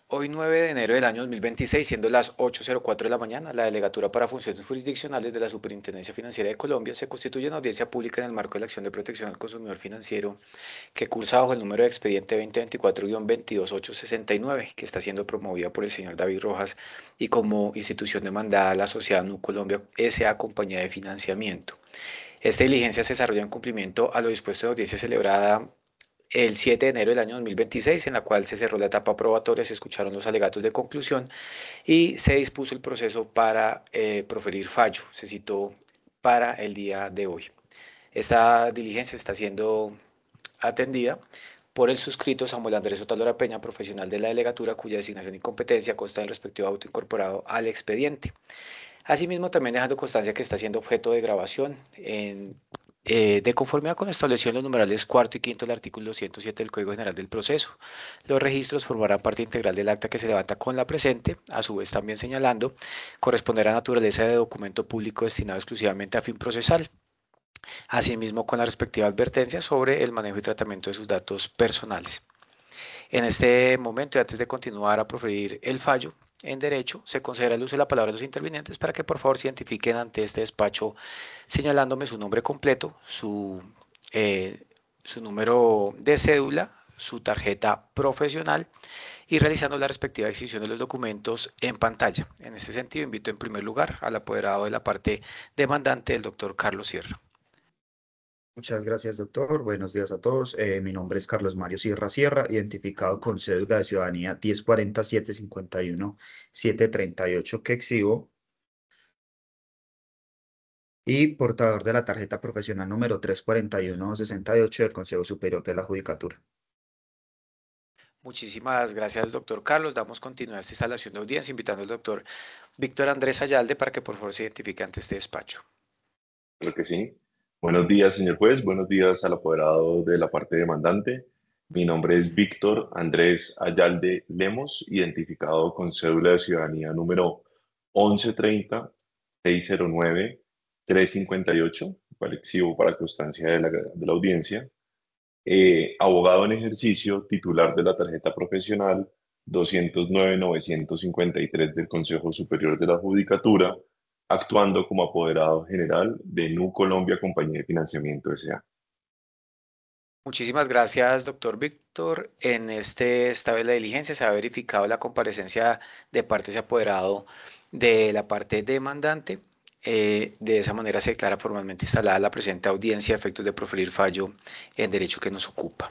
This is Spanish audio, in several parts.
Hoy 9 de enero del año 2026, siendo las 8:04 de la mañana, la Delegatura para Funciones Jurisdiccionales de la Superintendencia Financiera de Colombia se constituye en audiencia pública en el marco de la acción de protección al consumidor financiero que cursa bajo el número de expediente 2024-22869, que está siendo promovida por el señor David Rojas y como institución demandada a la sociedad Nu Colombia S.A. Compañía de Financiamiento. Esta diligencia se desarrolla en cumplimiento a lo dispuesto en audiencia celebrada el 7 de enero del año 2026, en la cual se cerró la etapa probatoria, se escucharon los alegatos de conclusión y se dispuso el proceso para proferir fallo. Se citó para el día de hoy. Esta diligencia está siendo atendida por el suscrito Samuel Andrés Otalora Peña, profesional de la delegatura, cuya designación y competencia consta en el respectivo auto incorporado al expediente. Asimismo, también dejando constancia que está siendo objeto de grabación de conformidad con lo establecido en los numerales cuarto y quinto del artículo 107 del Código General del Proceso. Los registros formarán parte integral del acta que se levanta con la presente, a su vez también señalando, corresponderá a naturaleza de documento público destinado exclusivamente a fin procesal. Asimismo, con la respectiva advertencia sobre el manejo y tratamiento de sus datos personales. En este momento, y antes de continuar a proferir el fallo en derecho, se concederá el uso de la palabra a los intervinientes para que por favor se identifiquen ante este despacho señalándome su nombre completo, su número de cédula, su tarjeta profesional y realizando la respectiva exhibición de los documentos en pantalla. En este sentido, invito en primer lugar al apoderado de la parte demandante, el doctor Carlos Sierra. Muchas gracias, doctor. Buenos días a todos. Mi nombre es Carlos Mario Sierra Sierra, identificado con cédula de ciudadanía 1040-751-738 que exhibo y portador de la tarjeta profesional número 34168 del Consejo Superior de la Judicatura. Muchísimas gracias, doctor Carlos. Damos continuidad a esta instalación de audiencia, invitando al doctor Víctor Andrés Ayalde para que por favor se identifique ante este despacho. Creo que sí. Buenos días, señor juez. Buenos días al apoderado de la parte demandante. Mi nombre es Víctor Andrés Ayalde Lemos, identificado con cédula de ciudadanía número 1130-609-358, cual exhibo para constancia de la audiencia. Abogado en ejercicio, titular de la tarjeta profesional 209-953 del Consejo Superior de la Judicatura, actuando como apoderado general de Nu Colombia Compañía de Financiamiento S.A. Muchísimas gracias, doctor Víctor. En esta vez la diligencia se ha verificado la comparecencia de parte y apoderado de la parte demandante. De esa manera se declara formalmente instalada la presente audiencia a efectos de proferir fallo en derecho que nos ocupa.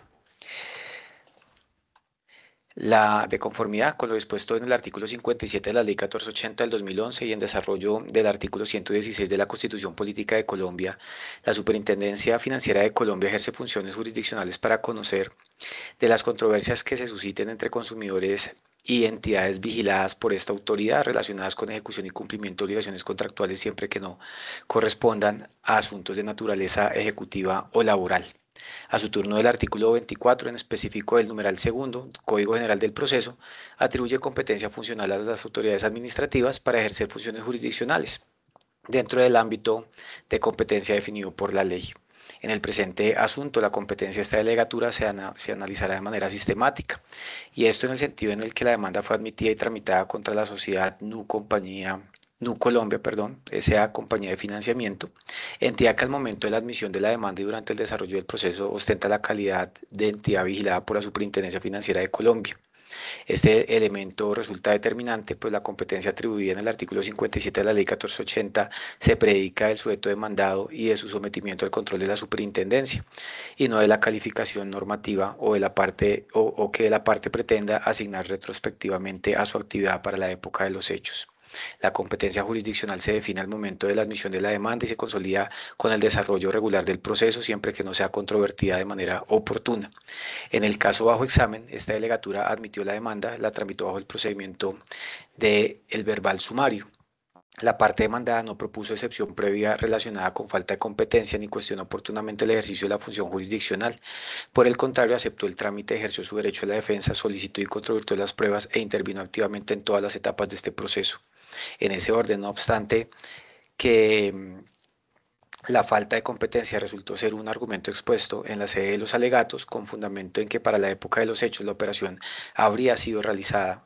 La de conformidad con lo dispuesto en el artículo 57 de la Ley 1480 del 2011 y en desarrollo del artículo 116 de la Constitución Política de Colombia, la Superintendencia Financiera de Colombia ejerce funciones jurisdiccionales para conocer de las controversias que se susciten entre consumidores y entidades vigiladas por esta autoridad relacionadas con ejecución y cumplimiento de obligaciones contractuales siempre que no correspondan a asuntos de naturaleza ejecutiva o laboral. A su turno, el artículo 24, en específico del numeral segundo, Código General del Proceso, atribuye competencia funcional a las autoridades administrativas para ejercer funciones jurisdiccionales dentro del ámbito de competencia definido por la ley. En el presente asunto, la competencia de esta delegatura se analizará de manera sistemática, y esto en el sentido en el que la demanda fue admitida y tramitada contra la sociedad Nu Colombia, S.A. Compañía de Financiamiento, entidad que al momento de la admisión de la demanda y durante el desarrollo del proceso ostenta la calidad de entidad vigilada por la Superintendencia Financiera de Colombia. Este elemento resulta determinante, pues la competencia atribuida en el artículo 57 de la Ley 1480 se predica del sujeto demandado y de su sometimiento al control de la superintendencia, y no de la calificación normativa o, de la parte, o que la parte pretenda asignar retrospectivamente a su actividad para la época de los hechos. La competencia jurisdiccional se define al momento de la admisión de la demanda y se consolida con el desarrollo regular del proceso siempre que no sea controvertida de manera oportuna. En el caso bajo examen, esta delegatura admitió la demanda, la tramitó bajo el procedimiento del verbal sumario. La parte demandada no propuso excepción previa relacionada con falta de competencia ni cuestionó oportunamente el ejercicio de la función jurisdiccional. Por el contrario, aceptó el trámite, ejerció su derecho a la defensa, solicitó y controvirtió las pruebas e intervino activamente en todas las etapas de este proceso. En ese orden, no obstante, que la falta de competencia resultó ser un argumento expuesto en la sede de los alegatos, con fundamento en que para la época de los hechos la operación habría sido realizada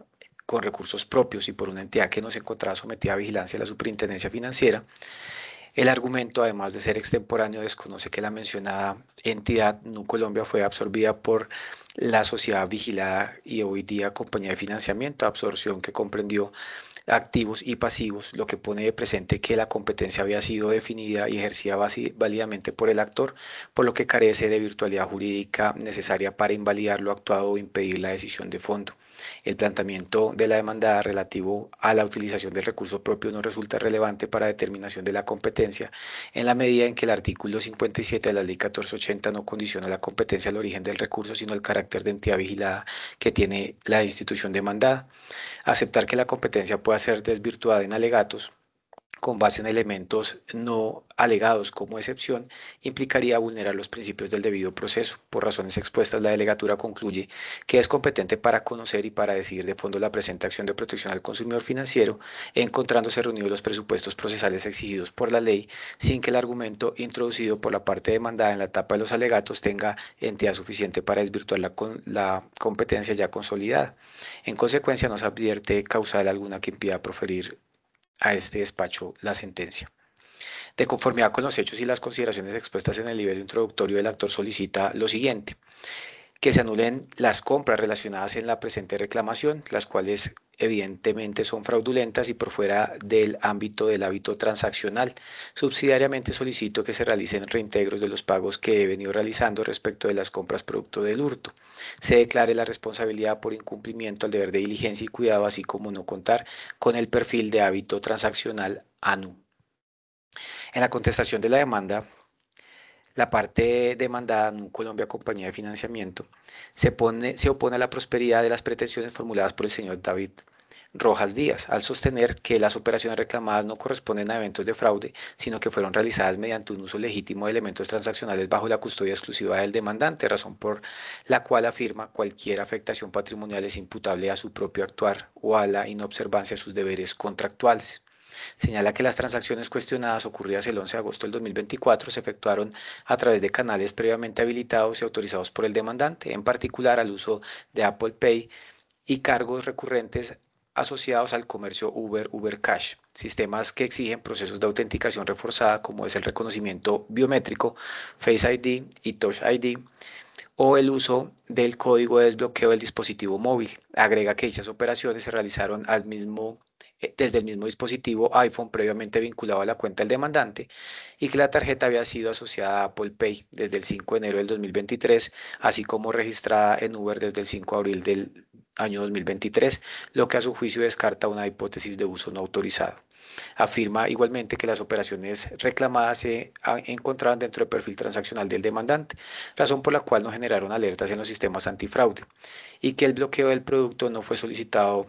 con recursos propios y por una entidad que no se encontraba sometida a vigilancia de la Superintendencia Financiera. El argumento, además de ser extemporáneo, desconoce que la mencionada entidad, Nu Colombia, fue absorbida por la sociedad vigilada y hoy día compañía de financiamiento, absorción que comprendió activos y pasivos, lo que pone de presente que la competencia había sido definida y ejercida válidamente por el actor, por lo que carece de virtualidad jurídica necesaria para invalidar lo actuado o impedir la decisión de fondo. El planteamiento de la demanda relativo a la utilización del recurso propio no resulta relevante para determinación de la competencia, en la medida en que el artículo 57 de la Ley 1480 no condiciona la competencia al origen del recurso, sino el carácter de entidad vigilada que tiene la institución demandada. Aceptar que la competencia pueda ser desvirtuada en alegatos con base en elementos no alegados como excepción, implicaría vulnerar los principios del debido proceso. Por razones expuestas, la delegatura concluye que es competente para conocer y para decidir de fondo la presente acción de protección al consumidor financiero, encontrándose reunidos los presupuestos procesales exigidos por la ley, sin que el argumento introducido por la parte demandada en la etapa de los alegatos tenga entidad suficiente para desvirtuar la competencia ya consolidada. En consecuencia, no se advierte causal alguna que impida proferir a este despacho la sentencia. De conformidad con los hechos y las consideraciones expuestas en el nivel introductorio, el actor solicita lo siguiente: que se anulen las compras relacionadas en la presente reclamación, las cuales evidentemente son fraudulentas y por fuera del ámbito del hábito transaccional. Subsidiariamente solicito que se realicen reintegros de los pagos que he venido realizando respecto de las compras producto del hurto. Se declare la responsabilidad por incumplimiento al deber de diligencia y cuidado, así como no contar con el perfil de hábito transaccional ANU. En la contestación de la demanda, la parte demandada, Nu Colombia Compañía de Financiamiento, se opone a la prosperidad de las pretensiones formuladas por el señor David Rojas Díaz, al sostener que las operaciones reclamadas no corresponden a eventos de fraude, sino que fueron realizadas mediante un uso legítimo de elementos transaccionales bajo la custodia exclusiva del demandante, razón por la cual afirma cualquier afectación patrimonial es imputable a su propio actuar o a la inobservancia de sus deberes contractuales. Señala que las transacciones cuestionadas ocurridas el 11 de agosto del 2024 se efectuaron a través de canales previamente habilitados y autorizados por el demandante, en particular al uso de Apple Pay y cargos recurrentes asociados al comercio Uber Cash, sistemas que exigen procesos de autenticación reforzada como es el reconocimiento biométrico, Face ID y Touch ID, o el uso del código de desbloqueo del dispositivo móvil. Agrega que dichas operaciones se realizaron desde el mismo dispositivo iPhone previamente vinculado a la cuenta del demandante y que la tarjeta había sido asociada a Apple Pay desde el 5 de enero del 2023, así como registrada en Uber desde el 5 de abril del año 2023, lo que a su juicio descarta una hipótesis de uso no autorizado. Afirma igualmente que las operaciones reclamadas se encontraban dentro del perfil transaccional del demandante, razón por la cual no generaron alertas en los sistemas antifraude, y que el bloqueo del producto no fue solicitado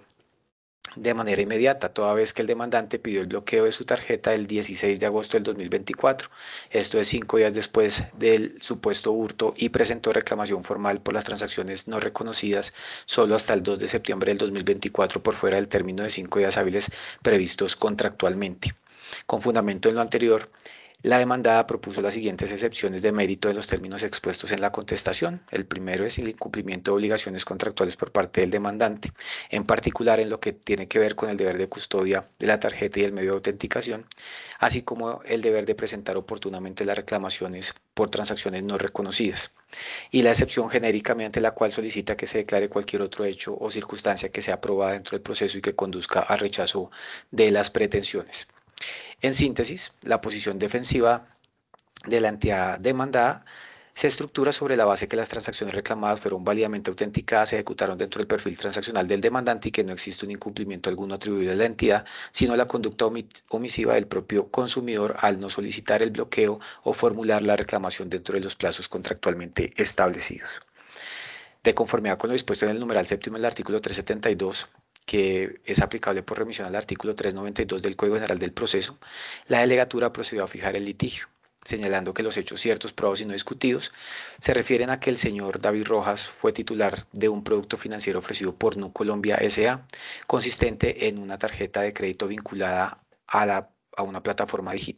de manera inmediata, toda vez que el demandante pidió el bloqueo de su tarjeta el 16 de agosto del 2024, esto es 5 días después del supuesto hurto, y presentó reclamación formal por las transacciones no reconocidas solo hasta el 2 de septiembre del 2024 por fuera del término de 5 días hábiles previstos contractualmente. Con fundamento en lo anterior, la demandada propuso las siguientes excepciones de mérito de los términos expuestos en la contestación. El primero es el incumplimiento de obligaciones contractuales por parte del demandante, en particular en lo que tiene que ver con el deber de custodia de la tarjeta y el medio de autenticación, así como el deber de presentar oportunamente las reclamaciones por transacciones no reconocidas, y la excepción genérica mediante la cual solicita que se declare cualquier otro hecho o circunstancia que sea aprobada dentro del proceso y que conduzca al rechazo de las pretensiones. En síntesis, la posición defensiva de la entidad demandada se estructura sobre la base que las transacciones reclamadas fueron válidamente autenticadas, se ejecutaron dentro del perfil transaccional del demandante y que no existe un incumplimiento alguno atribuido a la entidad, sino la conducta omisiva del propio consumidor al no solicitar el bloqueo o formular la reclamación dentro de los plazos contractualmente establecidos. De conformidad con lo dispuesto en el numeral séptimo del artículo 372, que es aplicable por remisión al artículo 392 del Código General del Proceso, la delegatura procedió a fijar el litigio, señalando que los hechos ciertos, probados y no discutidos se refieren a que el señor David Rojas fue titular de un producto financiero ofrecido por Nu Colombia S.A., consistente en una tarjeta de crédito vinculada a una plataforma digital,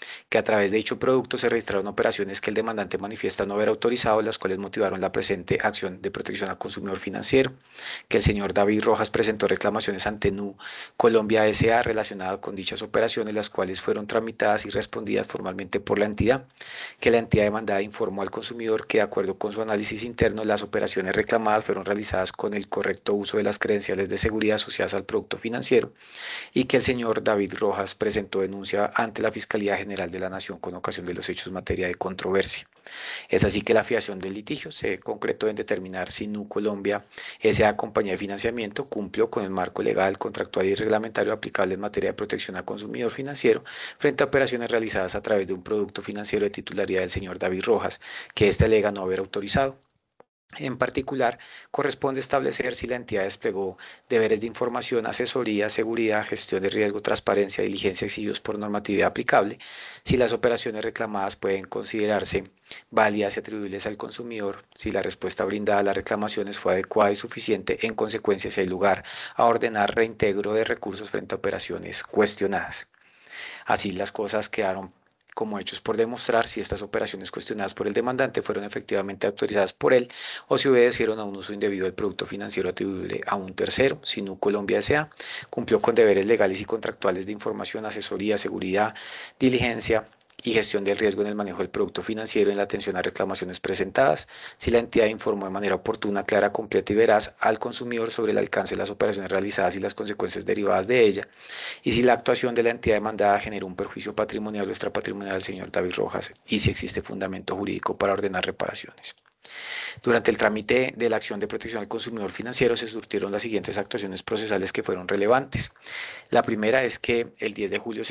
que a través de dicho producto se registraron operaciones que el demandante manifiesta no haber autorizado, las cuales motivaron la presente acción de protección al consumidor financiero, que el señor David Rojas presentó reclamaciones ante Nu Colombia S.A. relacionadas con dichas operaciones, las cuales fueron tramitadas y respondidas formalmente por la entidad, que la entidad demandada informó al consumidor que, de acuerdo con su análisis interno, las operaciones reclamadas fueron realizadas con el correcto uso de las credenciales de seguridad asociadas al producto financiero, y que el señor David Rojas presentó denuncia ante la Fiscalía General de la Nación con ocasión de los hechos en materia de controversia. Es así que la fiación del litigio se concretó en determinar si Nu Colombia S.A. compañía de financiamiento cumplió con el marco legal, contractual y reglamentario aplicable en materia de protección al consumidor financiero frente a operaciones realizadas a través de un producto financiero de titularidad del señor David Rojas, que éste alega no haber autorizado. En particular, corresponde establecer si la entidad desplegó deberes de información, asesoría, seguridad, gestión de riesgo, transparencia, diligencia exigidos por normatividad aplicable, si las operaciones reclamadas pueden considerarse válidas y atribuibles al consumidor, si la respuesta brindada a las reclamaciones fue adecuada y suficiente, en consecuencia si hay lugar a ordenar reintegro de recursos frente a operaciones cuestionadas. Así las cosas quedaron como hechos por demostrar si estas operaciones cuestionadas por el demandante fueron efectivamente autorizadas por él o si obedecieron a un uso indebido del producto financiero atribuible a un tercero, si Nu Colombia S.A. cumplió con deberes legales y contractuales de información, asesoría, seguridad, diligencia y gestión del riesgo en el manejo del producto financiero en la atención a reclamaciones presentadas, si la entidad informó de manera oportuna, clara, completa y veraz al consumidor sobre el alcance de las operaciones realizadas y las consecuencias derivadas de ella, y si la actuación de la entidad demandada generó un perjuicio patrimonial o extrapatrimonial al señor David Rojas y si existe fundamento jurídico para ordenar reparaciones. Durante el trámite de la acción de protección al consumidor financiero se surtieron las siguientes actuaciones procesales que fueron relevantes. La primera es que el 10 de julio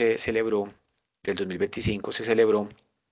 del 2025 se celebró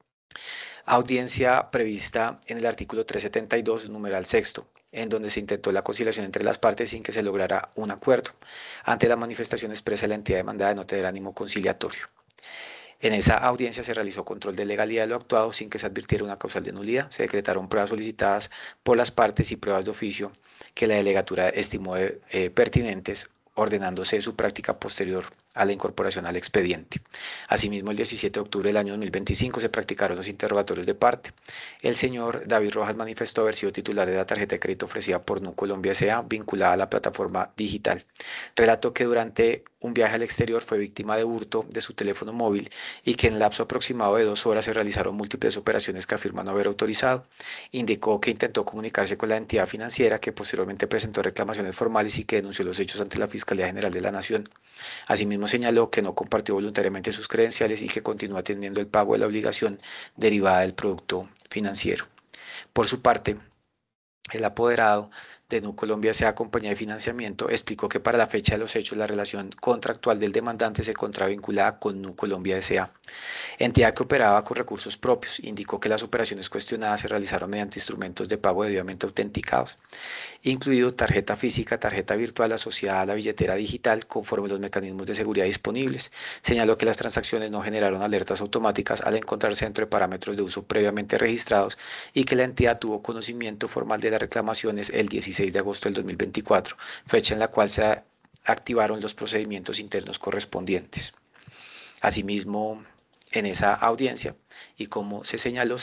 audiencia prevista en el artículo 372, numeral sexto, en donde se intentó la conciliación entre las partes sin que se lograra un acuerdo, ante la manifestación expresa de la entidad demandada de no tener ánimo conciliatorio. En esa audiencia se realizó control de legalidad de lo actuado sin que se advirtiera una causal de nulidad. Se decretaron pruebas solicitadas por las partes y pruebas de oficio que la delegatura estimó pertinentes, ordenándose su práctica posterior a la incorporación al expediente. Asimismo, el 17 de octubre del año 2025 se practicaron los interrogatorios de parte. El señor David Rojas manifestó haber sido titular de la tarjeta de crédito ofrecida por Nu Colombia S.A. vinculada a la plataforma digital. Relató que durante un viaje al exterior fue víctima de hurto de su teléfono móvil y que en el lapso aproximado de 2 horas se realizaron múltiples operaciones que afirma no haber autorizado. Indicó que intentó comunicarse con la entidad financiera, que posteriormente presentó reclamaciones formales y que denunció los hechos ante la Fiscalía General de la Nación. Asimismo, señaló que no compartió voluntariamente sus credenciales y que continúa teniendo el pago de la obligación derivada del producto financiero. Por su parte, el apoderado de Nu Colombia S.A. compañía de financiamiento explicó que para la fecha de los hechos la relación contractual del demandante se encontraba vinculada con Nu Colombia S.A., entidad que operaba con recursos propios. Indicó que las operaciones cuestionadas se realizaron mediante instrumentos de pago debidamente autenticados, incluido tarjeta física, tarjeta virtual asociada a la billetera digital, conforme los mecanismos de seguridad disponibles. Señaló que las transacciones no generaron alertas automáticas al encontrarse dentro de parámetros de uso previamente registrados y que la entidad tuvo conocimiento formal de las reclamaciones el 16 de agosto del 2024, fecha en la cual se activaron los procedimientos internos correspondientes. Asimismo, en esa audiencia, y como se señaló,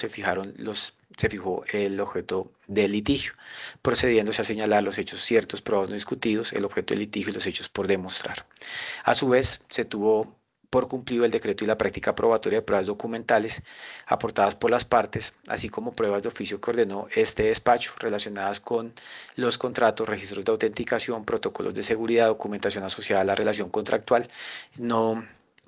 se fijó el objeto del litigio, procediéndose a señalar los hechos ciertos, probados no discutidos, el objeto del litigio y los hechos por demostrar. A su vez, se tuvo por cumplido el decreto y la práctica probatoria de pruebas documentales aportadas por las partes, así como pruebas de oficio que ordenó este despacho relacionadas con los contratos, registros de autenticación, protocolos de seguridad, documentación asociada a la relación contractual. No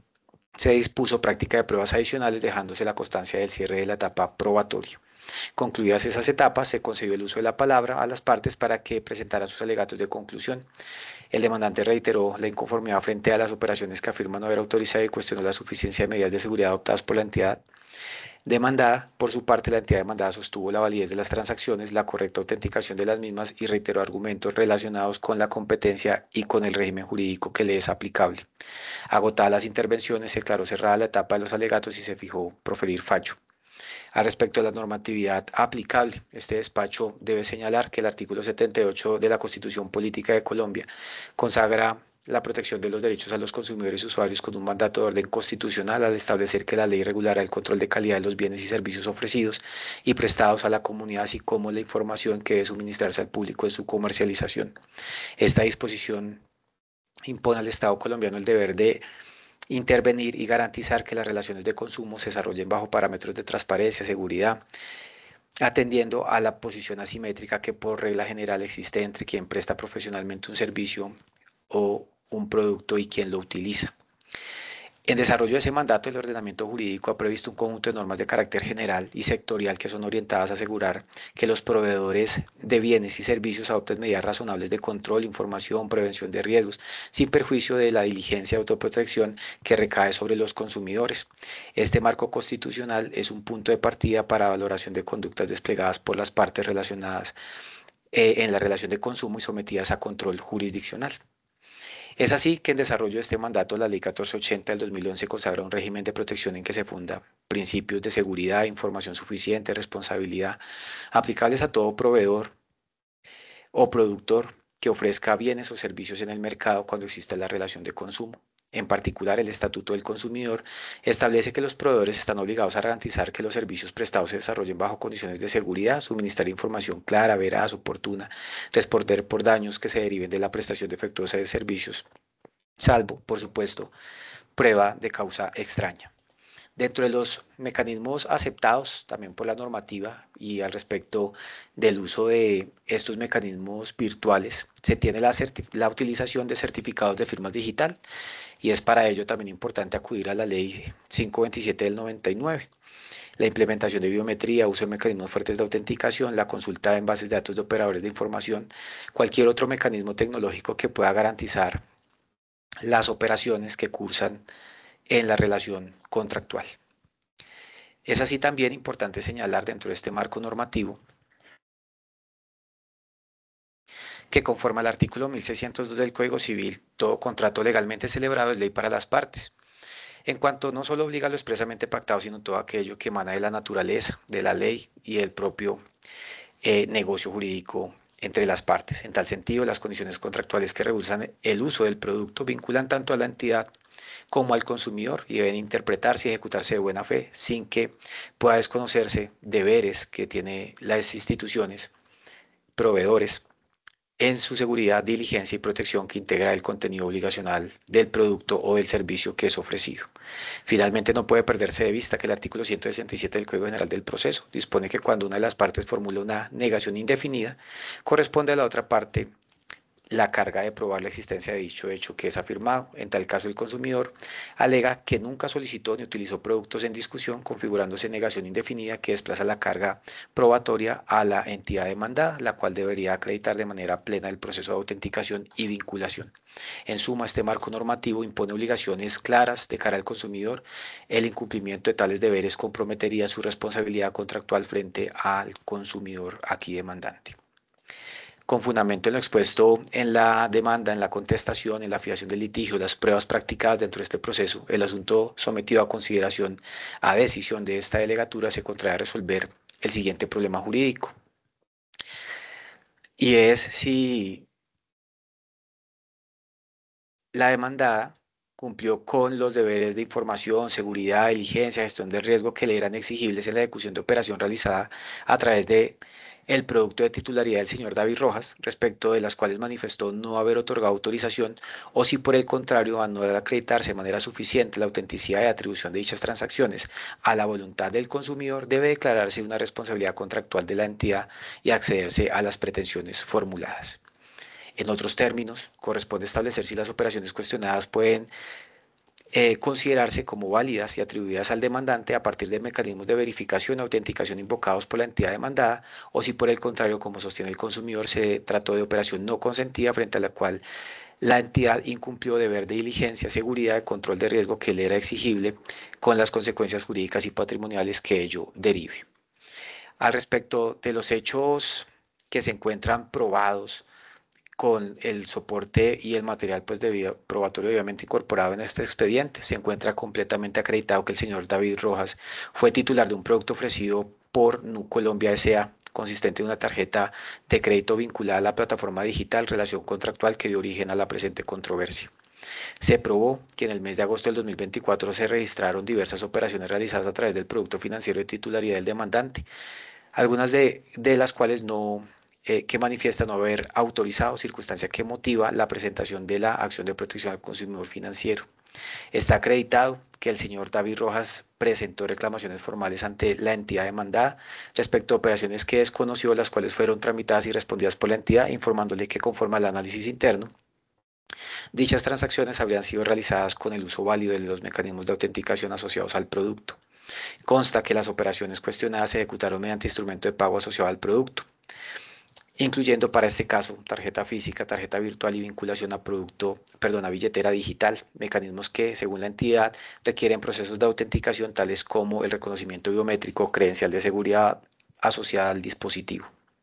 se dispuso práctica de pruebas adicionales, dejándose la constancia del cierre de la etapa probatoria. Concluidas esas etapas, se concedió el uso de la palabra a las partes para que presentaran sus alegatos de conclusión. El demandante reiteró la inconformidad frente a las operaciones que afirma no haber autorizado y cuestionó la suficiencia de medidas de seguridad adoptadas por la entidad demandada. Por su parte, la entidad demandada sostuvo la validez de las transacciones, la correcta autenticación de las mismas y reiteró argumentos relacionados con la competencia y con el régimen jurídico que le es aplicable. Agotadas las intervenciones, se declaró cerrada la etapa de los alegatos y se fijó proferir fallo. Al respecto de la normatividad aplicable, este despacho debe señalar que el artículo 78 de la Constitución Política de Colombia consagra la protección de los derechos a los consumidores y usuarios con un mandato de orden constitucional al establecer que la ley regulará el control de calidad de los bienes y servicios ofrecidos y prestados a la comunidad, así como la información que debe suministrarse al público en su comercialización. Esta disposición impone al Estado colombiano el deber de intervenir y garantizar que las relaciones de consumo se desarrollen bajo parámetros de transparencia, seguridad, atendiendo a la posición asimétrica que por regla general existe entre quien presta profesionalmente un servicio o un producto y quien lo utiliza. En desarrollo de ese mandato, el ordenamiento jurídico ha previsto un conjunto de normas de carácter general y sectorial que son orientadas a asegurar que los proveedores de bienes y servicios adopten medidas razonables de control, información, prevención de riesgos, sin perjuicio de la diligencia de autoprotección que recae sobre los consumidores. Este marco constitucional es un punto de partida para valoración de conductas desplegadas por las partes relacionadas en la relación de consumo y sometidas a control jurisdiccional. Es así que en desarrollo de este mandato, la Ley 1480 del 2011 consagra un régimen de protección en que se funda principios de seguridad, información suficiente, responsabilidad, aplicables a todo proveedor o productor que ofrezca bienes o servicios en el mercado cuando exista la relación de consumo. En particular, el Estatuto del Consumidor establece que los proveedores están obligados a garantizar que los servicios prestados se desarrollen bajo condiciones de seguridad, suministrar información clara, veraz, oportuna, responder por daños que se deriven de la prestación defectuosa de servicios, salvo, por supuesto, prueba de causa extraña. Dentro de los mecanismos aceptados también por la normativa y al respecto del uso de estos mecanismos virtuales, se tiene la utilización de certificados de firmas digital y es para ello también importante acudir a la ley 527 del 99. La implementación de biometría, uso de mecanismos fuertes de autenticación, la consulta en bases de datos de operadores de información, cualquier otro mecanismo tecnológico que pueda garantizar las operaciones que cursan en la relación contractual. Es así también importante señalar dentro de este marco normativo que conforme al artículo 1602 del Código Civil, todo contrato legalmente celebrado es ley para las partes, en cuanto no solo obliga a lo expresamente pactado, sino todo aquello que emana de la naturaleza, de la ley y del propio negocio jurídico entre las partes. En tal sentido, las condiciones contractuales que regulan el uso del producto vinculan tanto a la entidad como al consumidor y deben interpretarse y ejecutarse de buena fe sin que pueda desconocerse deberes que tienen las instituciones, proveedores, en su seguridad, diligencia y protección que integra el contenido obligacional del producto o del servicio que es ofrecido. Finalmente, no puede perderse de vista que el artículo 167 del Código General del Proceso dispone que cuando una de las partes formula una negación indefinida, corresponde a la otra parte la carga de probar la existencia de dicho hecho que es afirmado. En tal caso, el consumidor alega que nunca solicitó ni utilizó productos en discusión, configurándose negación indefinida que desplaza la carga probatoria a la entidad demandada, la cual debería acreditar de manera plena el proceso de autenticación y vinculación. En suma, este marco normativo impone obligaciones claras de cara al consumidor. El incumplimiento de tales deberes comprometería su responsabilidad contractual frente al consumidor aquí demandante. Con fundamento en lo expuesto en la demanda, en la contestación, en la fijación del litigio, las pruebas practicadas dentro de este proceso, el asunto sometido a consideración a decisión de esta delegatura se contrae a resolver el siguiente problema jurídico. Y es si la demandada cumplió con los deberes de información, seguridad, diligencia, gestión de riesgo que le eran exigibles en la ejecución de operación realizada a través de el producto de titularidad del señor David Rojas, respecto de las cuales manifestó no haber otorgado autorización, o si por el contrario, a no acreditarse de manera suficiente la autenticidad y atribución de dichas transacciones a la voluntad del consumidor, debe declararse una responsabilidad contractual de la entidad y accederse a las pretensiones formuladas. En otros términos, corresponde establecer si las operaciones cuestionadas pueden considerarse como válidas y atribuidas al demandante a partir de mecanismos de verificación y autenticación invocados por la entidad demandada, o si por el contrario, como sostiene el consumidor, se trató de operación no consentida frente a la cual la entidad incumplió deber de diligencia, seguridad y control de riesgo que le era exigible, con las consecuencias jurídicas y patrimoniales que ello derive. Al respecto de los hechos que se encuentran probados con el soporte y el material pues probatorio debidamente incorporado en este expediente, se encuentra completamente acreditado que el señor David Rojas fue titular de un producto ofrecido por Nu Colombia S.A., consistente en una tarjeta de crédito vinculada a la plataforma digital relación contractual que dio origen a la presente controversia. Se probó que en el mes de agosto del 2024 se registraron diversas operaciones realizadas a través del producto financiero de titularidad del demandante, algunas de las cuales no que manifiestan no haber autorizado, circunstancia que motiva la presentación de la acción de protección al consumidor financiero. Está acreditado que el señor David Rojas presentó reclamaciones formales ante la entidad demandada respecto a operaciones que desconoció, las cuales fueron tramitadas y respondidas por la entidad, informándole que conforme al análisis interno, dichas transacciones habrían sido realizadas con el uso válido de los mecanismos de autenticación asociados al producto. Consta que las operaciones cuestionadas se ejecutaron mediante instrumento de pago asociado al producto, incluyendo para este caso tarjeta física, tarjeta virtual y vinculación a a billetera digital, mecanismos que, según la entidad, requieren procesos de autenticación tales como el reconocimiento biométrico, credencial de seguridad asociada al dispositivo.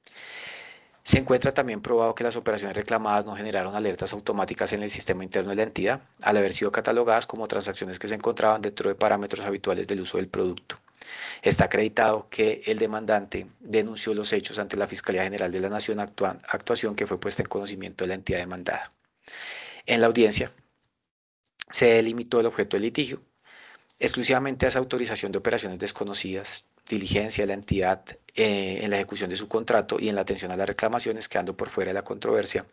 Se encuentra también probado que las operaciones reclamadas no generaron alertas automáticas en el sistema interno de la entidad, al haber sido catalogadas como transacciones que se encontraban dentro de parámetros habituales del uso del producto. Está acreditado que el demandante denunció los hechos ante la Fiscalía General de la Nación, actuación que fue puesta en conocimiento de la entidad demandada. En la audiencia se delimitó el objeto del litigio exclusivamente a esa autorización de operaciones desconocidas, diligencia de la entidad en la ejecución de su contrato y en la atención a las reclamaciones, quedando por fuera de la controversia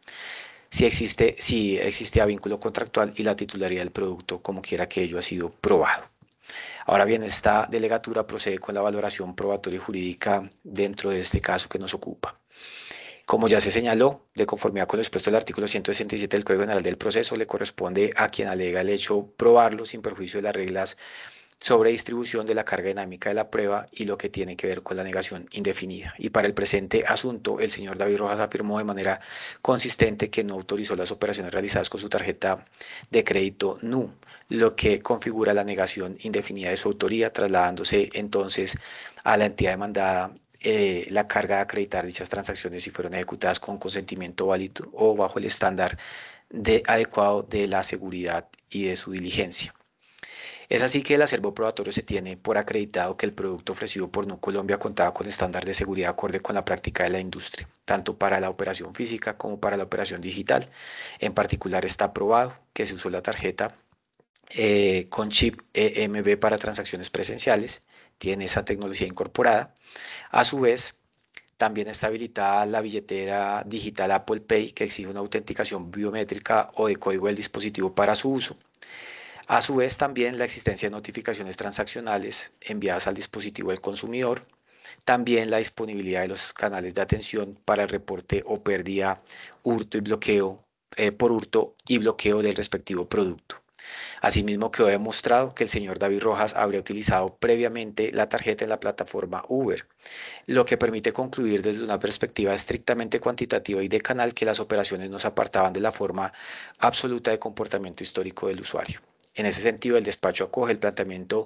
si existía vínculo contractual y la titularidad del producto, como quiera que ello ha sido probado. Ahora bien, esta delegatura procede con la valoración probatoria y jurídica dentro de este caso que nos ocupa. Como ya se señaló, de conformidad con lo expuesto del artículo 167 del Código General del Proceso, le corresponde a quien alega el hecho probarlo sin perjuicio de las reglas sobre distribución de la carga dinámica de la prueba y lo que tiene que ver con la negación indefinida. Y para el presente asunto, el señor David Rojas afirmó de manera consistente que no autorizó las operaciones realizadas con su tarjeta de crédito NU, lo que configura la negación indefinida de su autoría, trasladándose entonces a la entidad demandada la carga de acreditar dichas transacciones si fueron ejecutadas con consentimiento válido o bajo el estándar adecuado de la seguridad y de su diligencia. Es así que el acervo probatorio se tiene por acreditado que el producto ofrecido por Nu Colombia contaba con estándar de seguridad acorde con la práctica de la industria, tanto para la operación física como para la operación digital. En particular está probado que se usó la tarjeta con chip EMB para transacciones presenciales, tiene esa tecnología incorporada. A su vez, también está habilitada la billetera digital Apple Pay, que exige una autenticación biométrica o de código del dispositivo para su uso. A su vez, también la existencia de notificaciones transaccionales enviadas al dispositivo del consumidor, también la disponibilidad de los canales de atención para el reporte o pérdida, hurto y bloqueo, por hurto y bloqueo del respectivo producto. Asimismo, quedó demostrado que el señor David Rojas habría utilizado previamente la tarjeta en la plataforma Uber, lo que permite concluir desde una perspectiva estrictamente cuantitativa y de canal que las operaciones no se apartaban de la forma absoluta de comportamiento histórico del usuario. En ese sentido, el despacho acoge el planteamiento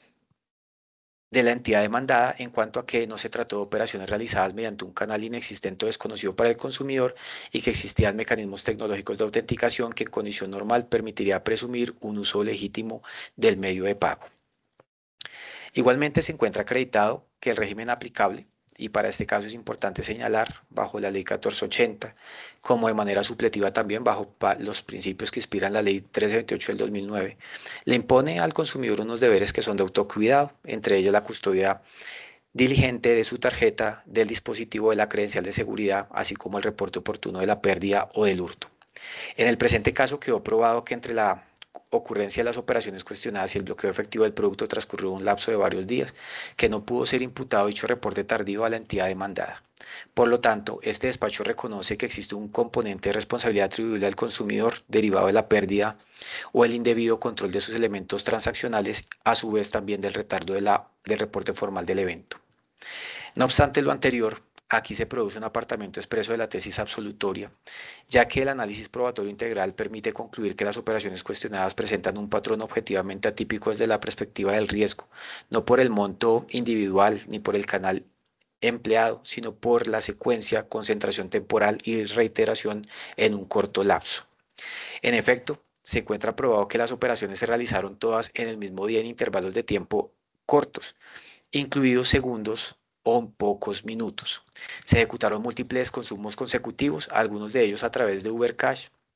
de la entidad demandada en cuanto a que no se trató de operaciones realizadas mediante un canal inexistente o desconocido para el consumidor y que existían mecanismos tecnológicos de autenticación que en condición normal permitiría presumir un uso legítimo del medio de pago. Igualmente se encuentra acreditado que el régimen aplicable, y para este caso es importante señalar, bajo la ley 1480, como de manera supletiva también bajo los principios que inspiran la ley 1328 del 2009, le impone al consumidor unos deberes que son de autocuidado, entre ellos la custodia diligente de su tarjeta, del dispositivo, de la credencial de seguridad, así como el reporte oportuno de la pérdida o del hurto. En el presente caso quedó probado que entre la ocurrencia de las operaciones cuestionadas y el bloqueo efectivo del producto transcurrió un lapso de varios días, que no pudo ser imputado dicho reporte tardío a la entidad demandada. Por lo tanto, este despacho reconoce que existe un componente de responsabilidad atribuible al consumidor derivado de la pérdida o el indebido control de sus elementos transaccionales, a su vez también del retardo del reporte formal del evento. No obstante lo anterior, aquí se produce un apartamiento expreso de la tesis absolutoria, ya que el análisis probatorio integral permite concluir que las operaciones cuestionadas presentan un patrón objetivamente atípico desde la perspectiva del riesgo, no por el monto individual ni por el canal empleado, sino por la secuencia, concentración temporal y reiteración en un corto lapso. En efecto, se encuentra probado que las operaciones se realizaron todas en el mismo día en intervalos de tiempo cortos, incluidos segundos o pocos minutos. Se ejecutaron múltiples consumos consecutivos, algunos de ellos a través de Uber Cash,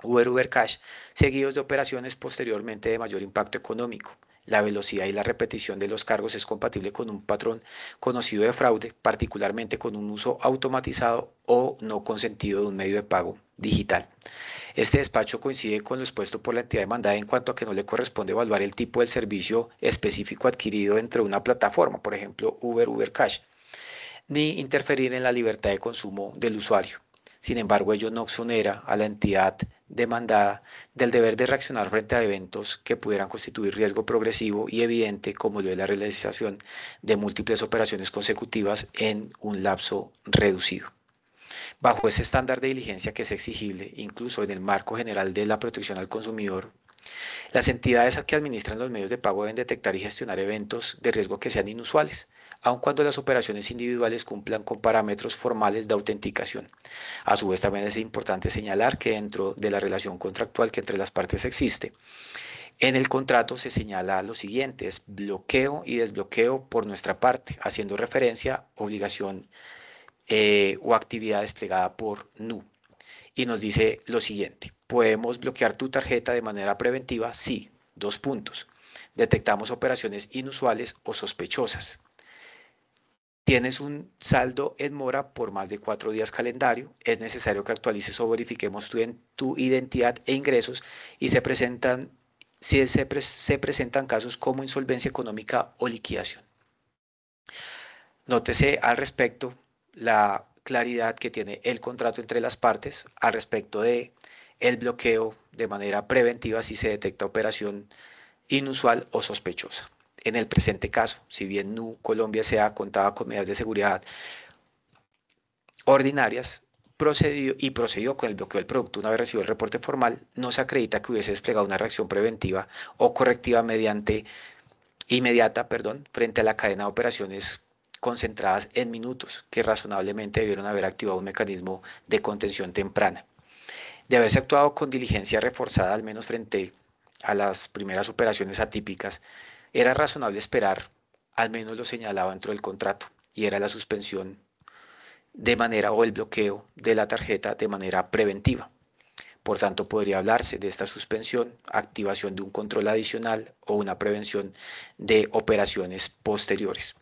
Uber Cash, seguidos de operaciones posteriormente de mayor impacto económico. La velocidad y la repetición de los cargos es compatible con un patrón conocido de fraude, particularmente con un uso automatizado o no consentido de un medio de pago digital. Este despacho coincide con lo expuesto por la entidad demandada en cuanto a que no le corresponde evaluar el tipo del servicio específico adquirido entre una plataforma, por ejemplo Uber Cash, ni interferir en la libertad de consumo del usuario. Sin embargo, ello no exonera a la entidad demandada del deber de reaccionar frente a eventos que pudieran constituir riesgo progresivo y evidente, como lo de la realización de múltiples operaciones consecutivas en un lapso reducido. Bajo ese estándar de diligencia que es exigible, incluso en el marco general de la protección al consumidor, las entidades que administran los medios de pago deben detectar y gestionar eventos de riesgo que sean inusuales, aun cuando las operaciones individuales cumplan con parámetros formales de autenticación. A su vez, también es importante señalar que dentro de la relación contractual que entre las partes existe, en el contrato se señala lo siguiente: es bloqueo y desbloqueo por nuestra parte, haciendo referencia a obligación o actividad desplegada por NU. Y nos dice lo siguiente: ¿podemos bloquear tu tarjeta de manera preventiva? Sí, dos puntos. Detectamos operaciones inusuales o sospechosas. Tienes un saldo en mora por más de 4 días calendario. Es necesario que actualices o verifiquemos tu identidad e ingresos y se presentan casos como insolvencia económica o liquidación. Nótese al respecto la claridad que tiene el contrato entre las partes al respecto de el bloqueo de manera preventiva si se detecta operación inusual o sospechosa. En el presente caso, si bien NU Colombia S.A. contaba con medidas de seguridad ordinarias, procedió con el bloqueo del producto una vez recibió el reporte formal, no se acredita que hubiese desplegado una reacción preventiva o correctiva inmediata, frente a la cadena de operaciones concentradas en minutos que razonablemente debieron haber activado un mecanismo de contención temprana. De haberse actuado con diligencia reforzada, al menos frente a las primeras operaciones atípicas, era razonable esperar, al menos lo señalaba dentro del contrato, y era la suspensión de manera o el bloqueo de la tarjeta de manera preventiva. Por tanto, podría hablarse de esta suspensión, activación de un control adicional o una prevención de operaciones posteriores.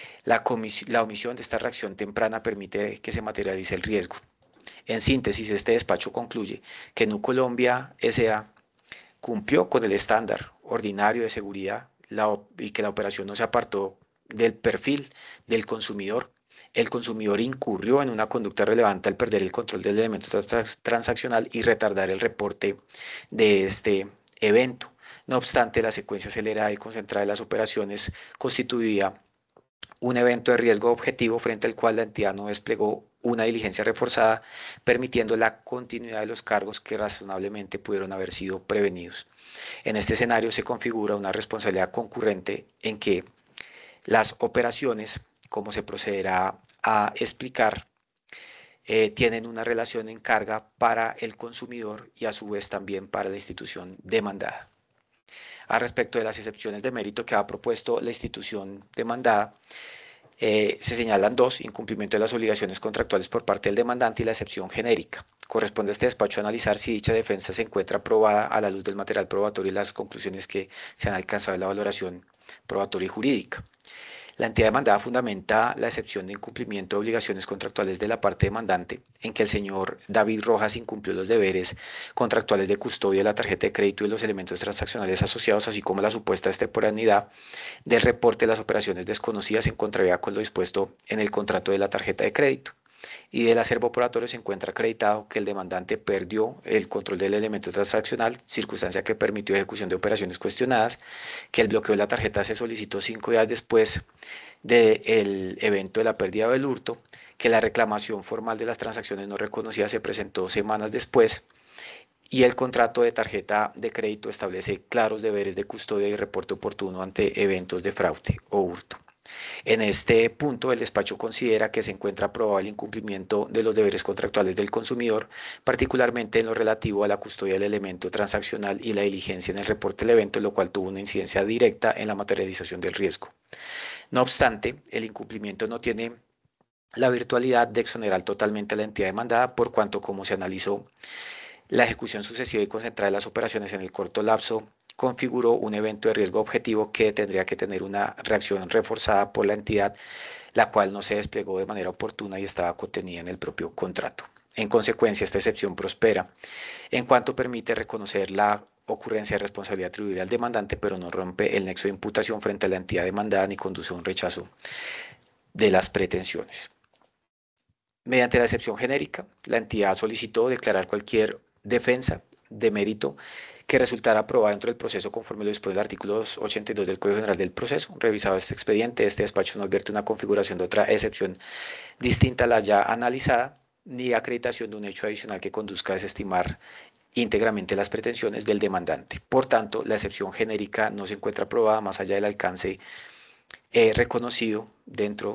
La omisión de esta reacción temprana permite que se materialice el riesgo. En síntesis, este despacho concluye que NU Colombia S.A. cumplió con el estándar ordinario de seguridad y que la operación no se apartó del perfil del consumidor. El consumidor incurrió en una conducta relevante al perder el control del elemento transaccional y retardar el reporte de este evento. No obstante, la secuencia acelerada y concentrada de las operaciones constituía un evento de riesgo objetivo frente al cual la entidad no desplegó una diligencia reforzada, permitiendo la continuidad de los cargos que razonablemente pudieron haber sido prevenidos. En este escenario se configura una responsabilidad concurrente en que las operaciones, como se procederá a explicar, tienen una relación en carga para el consumidor y a su vez también para la institución demandada. A respecto de las excepciones de mérito que ha propuesto la institución demandada, se señalan dos: incumplimiento de las obligaciones contractuales por parte del demandante y la excepción genérica. Corresponde a este despacho analizar si dicha defensa se encuentra aprobada a la luz del material probatorio y las conclusiones que se han alcanzado en la valoración probatoria y jurídica. La entidad demandada fundamenta la excepción de incumplimiento de obligaciones contractuales de la parte demandante en que el señor David Rojas incumplió los deberes contractuales de custodia de la tarjeta de crédito y los elementos transaccionales asociados, así como la supuesta extemporaneidad del reporte de las operaciones desconocidas en contrariedad con lo dispuesto en el contrato de la tarjeta de crédito. Y del acervo probatorio se encuentra acreditado que el demandante perdió el control del elemento transaccional, circunstancia que permitió ejecución de operaciones cuestionadas, que el bloqueo de la tarjeta se solicitó 5 días después del evento de la pérdida o del hurto, que la reclamación formal de las transacciones no reconocidas se presentó semanas después, y el contrato de tarjeta de crédito establece claros deberes de custodia y reporte oportuno ante eventos de fraude o hurto. En este punto, el despacho considera que se encuentra probado el incumplimiento de los deberes contractuales del consumidor, particularmente en lo relativo a la custodia del elemento transaccional y la diligencia en el reporte del evento, lo cual tuvo una incidencia directa en la materialización del riesgo. No obstante, el incumplimiento no tiene la virtualidad de exonerar totalmente a la entidad demandada, por cuanto, como se analizó, La ejecución sucesiva y concentrada de las operaciones en el corto lapso configuró un evento de riesgo objetivo que tendría que tener una reacción reforzada por la entidad, la cual no se desplegó de manera oportuna y estaba contenida en el propio contrato. En consecuencia, esta excepción prospera en cuanto permite reconocer la ocurrencia de responsabilidad atribuida al demandante, pero no rompe el nexo de imputación frente a la entidad demandada ni conduce a un rechazo de las pretensiones. Mediante la excepción genérica, la entidad solicitó declarar cualquier defensa de mérito que resultara aprobada dentro del proceso conforme lo dispone el artículo 82 del Código General del Proceso. Revisado este expediente, este despacho no advierte una configuración de otra excepción distinta a la ya analizada, ni acreditación de un hecho adicional que conduzca a desestimar íntegramente las pretensiones del demandante. Por tanto, la excepción genérica no se encuentra aprobada más allá del alcance reconocido dentro